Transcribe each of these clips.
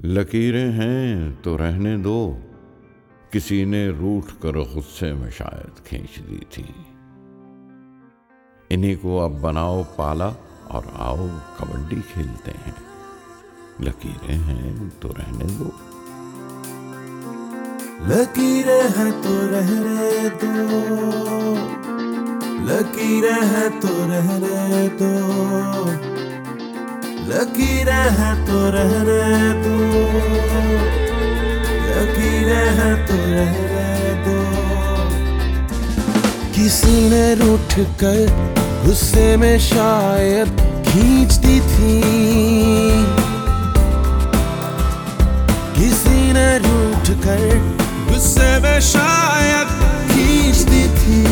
लकीरें हैं तो रहने दो, किसी ने रूठ कर गुस्से में शायद खींच दी थी। इन्हीं को अब बनाओ पाला और आओ कबड्डी खेलते हैं। लकीरें हैं तो रहने दो। लकीरें हैं तो रहने दो, लकीरें हैं तो रहने दो, लकीरें हैं तो रहने दो, लकीरें हैं तो रहने दो। किसी ने रूठ कर गुस्से में शायद खींच दी थी, किसी ने रूठ कर गुस्से में शायद खींच दी थी।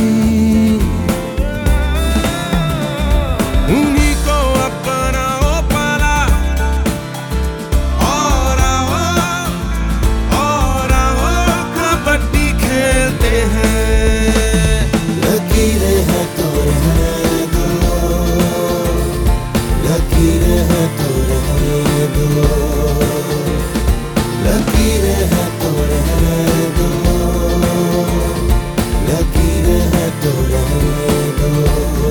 उन्हीं को अपना ओ पाला और आओ कबड्डी खेलते हैं। लकीरें हैं तो रहने दो, लकीरें हैं तो रहने दो, लकीरें हैं तो रहने दो, लकीरें हैं तो रहने दो।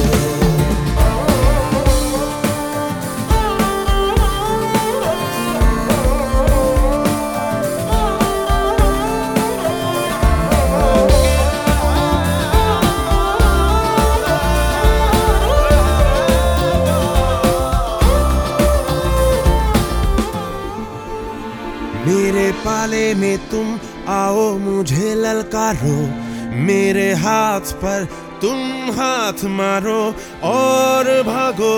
मेरे पाले में तुम आओ मुझे ललकारो, मेरे हाथ पर तुम हाथ मारो और भागो।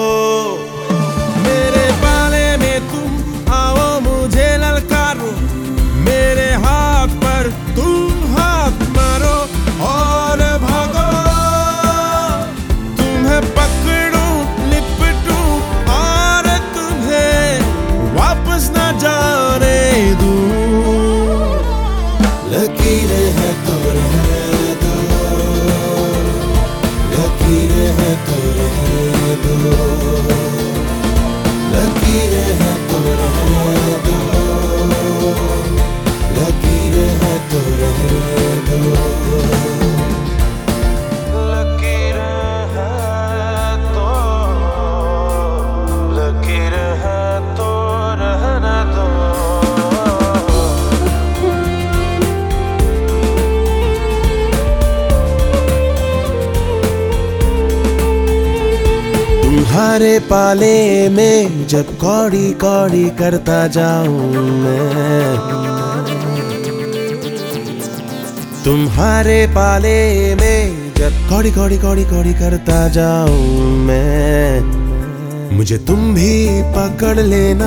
मेरे पाले में तुम आओ मुझे ललकारो, मेरे हाथ पर तुम हाथ मारो और भागो। तुम्हें पकड़ूं लिपटूं और तुम्हें वापस न जाने दूं। लकीरें हैं तो रहने दो, लकीरें हैं तो रहने दो, लकीरें हैं तो रहने दो, लकीरें हैं तो रहने दो। लकीरें हैं तो, लकीरें हैं तो रहने दो। तुम्हारे पाले में जब कौड़ी कौड़ी करता जाऊं मैं, तुम्हारे पाले में जब कौड़ी कौड़ी कौड़ी कौड़ी करता जाऊं मैं, मुझे तुम भी पकड़ लेना,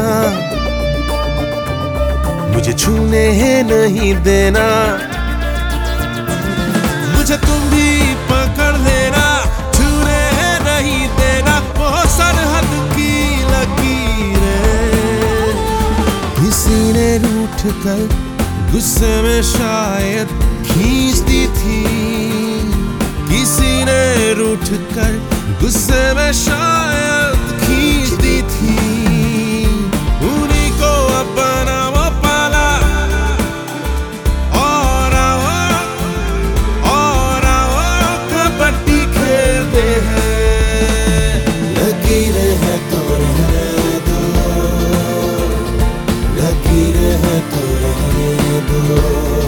मुझे छूने नहीं देना, मुझे तुम भी पकड़ लेना, छूने नहीं देना। वो सरहद की लकीरें किसी ने रूठ कर गुस्से में शायद खींच दी थी, किसी ने रूठ कर गुस्से में शायद खींच दी थी। उन्हीं को अपना वो पाला और आओ कबड्डी खेलते हैं। लकीरें हैं तो रहने दो, लकीरें हैं तो रहने दो,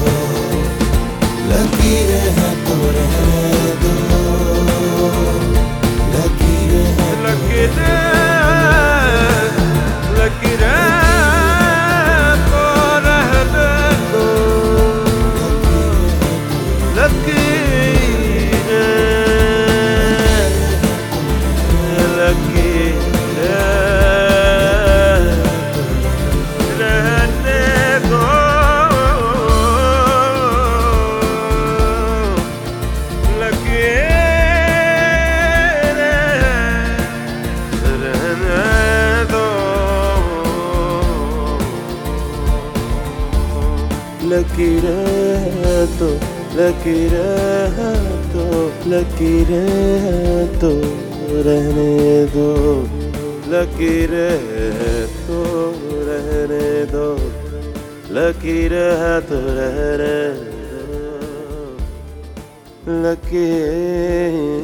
लकीरें हैं तो रहने दो, लकीरें हैं लकीरें लकीरें तो रहने दो, लकीरें लकीरें तो, लकीरें तो, लकीरें तो रहने दो, लकीरें तो रहने दो, लकीर है तो रहने दो, लकीर